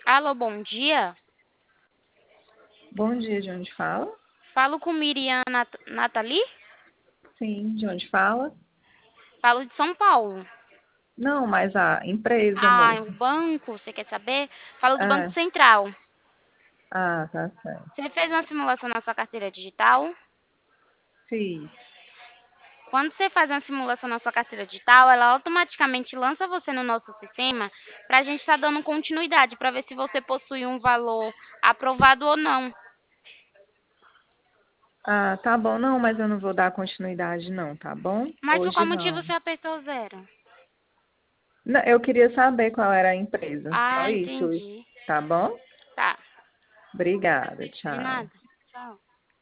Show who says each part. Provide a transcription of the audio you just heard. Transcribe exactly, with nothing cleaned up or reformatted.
Speaker 1: Alô, bom dia.
Speaker 2: Bom dia, de onde fala?
Speaker 1: Falo com Miriam Nat Nathalie?
Speaker 2: Sim, de onde fala?
Speaker 1: Falo de São Paulo.
Speaker 2: Não, mas a empresa
Speaker 1: Ah, o
Speaker 2: mesmo.
Speaker 1: banco, você quer saber? Falo do Banco
Speaker 2: É.
Speaker 1: Central.
Speaker 2: Ah, tá certo.
Speaker 1: Você fez uma simulação na sua carteira digital?
Speaker 2: Fiz.
Speaker 1: Quando você faz uma simulação na sua carteira digital, ela automaticamente lança você no nosso sistema para a gente estar dando continuidade, para ver se você possui um valor aprovado ou não.
Speaker 2: Ah, tá bom. Não, mas eu não vou dar continuidade não, tá bom?
Speaker 1: Mas por qual
Speaker 2: Hoje
Speaker 1: motivo
Speaker 2: não.
Speaker 1: você apertou zero?
Speaker 2: Não, eu queria saber qual era a empresa. Só
Speaker 1: Ah,
Speaker 2: isso,
Speaker 1: entendi.
Speaker 2: tá bom?
Speaker 1: Tá,
Speaker 2: Obrigada,
Speaker 1: de
Speaker 2: tchau.
Speaker 1: nada. Tchau.